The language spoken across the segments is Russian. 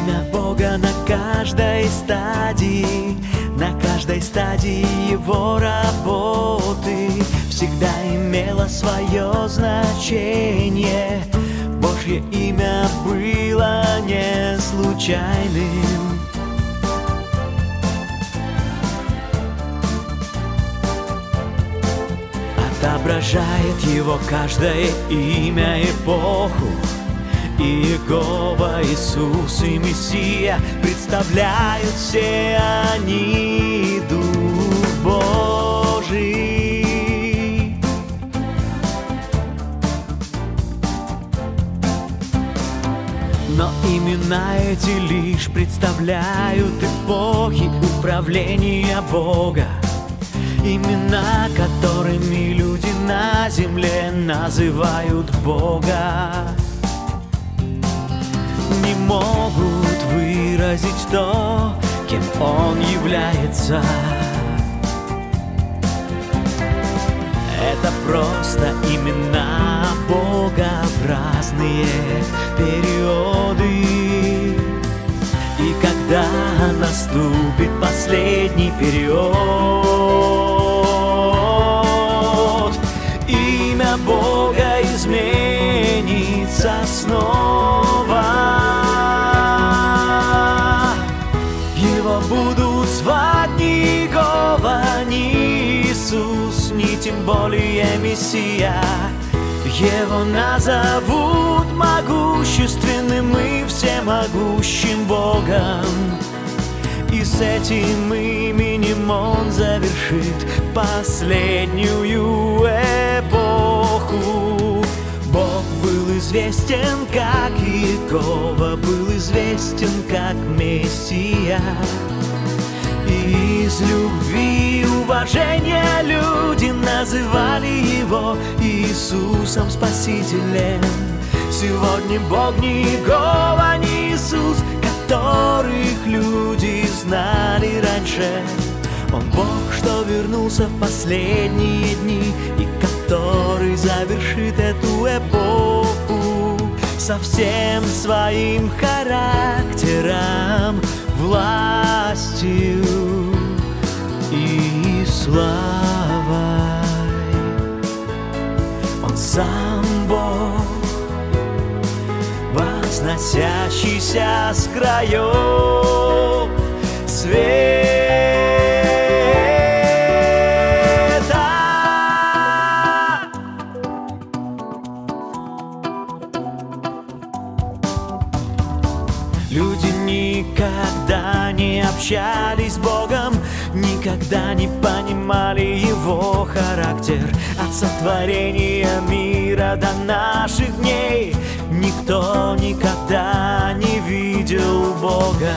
Имя Бога на каждой стадии, на каждой стадии Его работы всегда имело свое значение. Божье имя было не случайным. Отображает Его каждое имя эпоху. Иегова, Иисус и Мессия представляют все они Дух Божий. Но имена эти лишь представляют эпохи управления Бога. Имена, которыми люди на земле называют Бога, не могут выразить то, кем Он является. Это просто имена Бога в разные периоды. И когда наступит последний период, имя Бога изменится снова. Его будут звать ни Иегова, ни Иисус, ни тем более Мессия. Его назовут могущественным и всемогущим Богом. И с этим именем Он завершит последнюю эпоху. Бог был известен как Иегова, был известен как Мессия. И из любви и уважения люди называли Его Иисусом Спасителем. Сегодня Бог не Иегова, не Иисус, которых люди знали раньше. Он Бог, что вернулся в последние дни и который завершит эту эпоху со всем своим характером, властью и славой. Он сам Бог, возносящийся с краев света. Люди никогда не общались с Богом, никогда не понимали Его характер. От сотворения мира до наших дней никто никогда не видел Бога.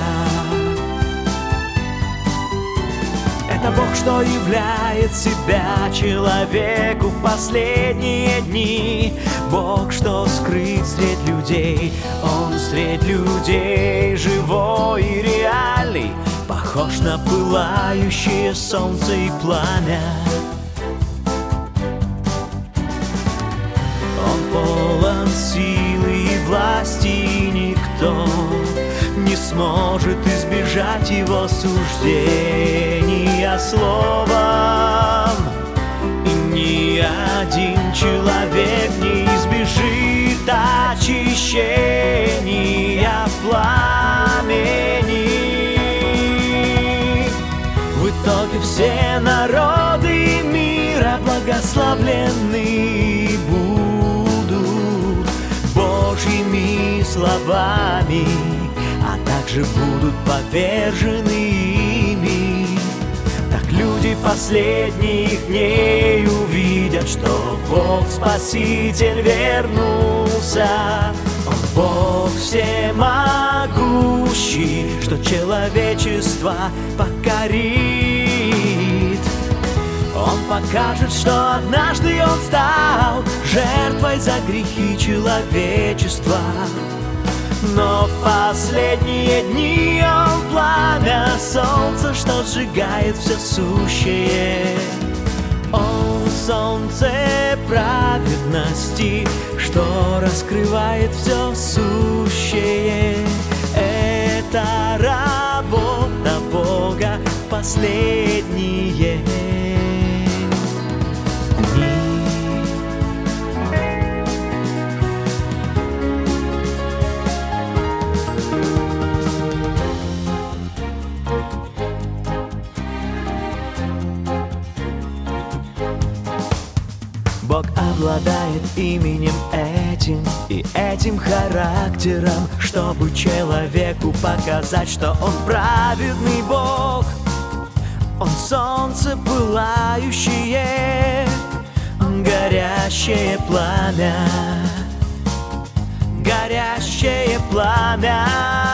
Это Бог, что являет себя человеку в последние дни. Бог, что скрыт средь людей. Он средь людей живой и реальный, похож на пылающее солнце и пламя. Он полон силы и власти, и никто не сможет избежать Его суждения словом. И ни один человек не избежит очищения пламени. В итоге все народы мира благословлены будут Божьими словами, а также будут повержены ими. Так люди последних дней увидят, что Бог Спаситель вернулся. Он Бог всемогущий, что человечество покорит. Он покажет, что однажды Он стал жертвой за грехи человечества. Но в последние дни Он пламя солнца, что сжигает все сущее. Он солнце праведности, что раскрывает все сущее. последние дни. Бог обладает именем этим и этим характером, чтобы человеку показать, что он праведный Бог. Он солнце пылающее, горящее пламя, горящее пламя.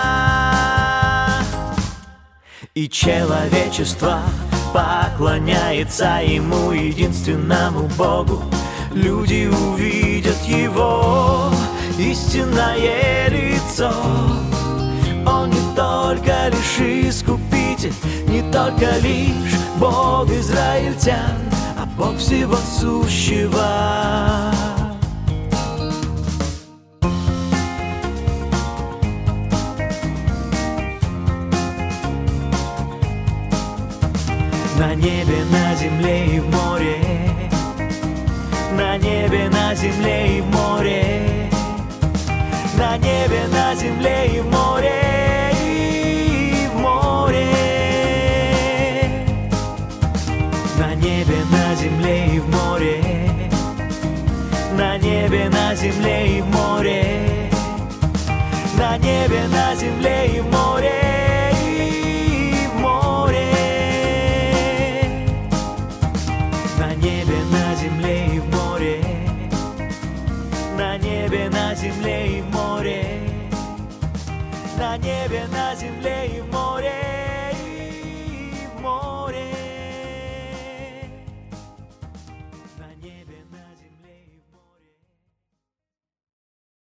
И человечество поклоняется Ему, единственному Богу. Люди увидят Его истинное лицо. Он не только лишь искупитель, не только лишь Бог израильтян, а Бог всего сущего. На небе, на земле и в море, на небе, на земле и в море, на небе, на земле и в море, и в море. На небе, на земле и в море, на небе, на земле и в море, на небе, на земле и в море. На небе, на земле и в море, на небе, на земле и в море.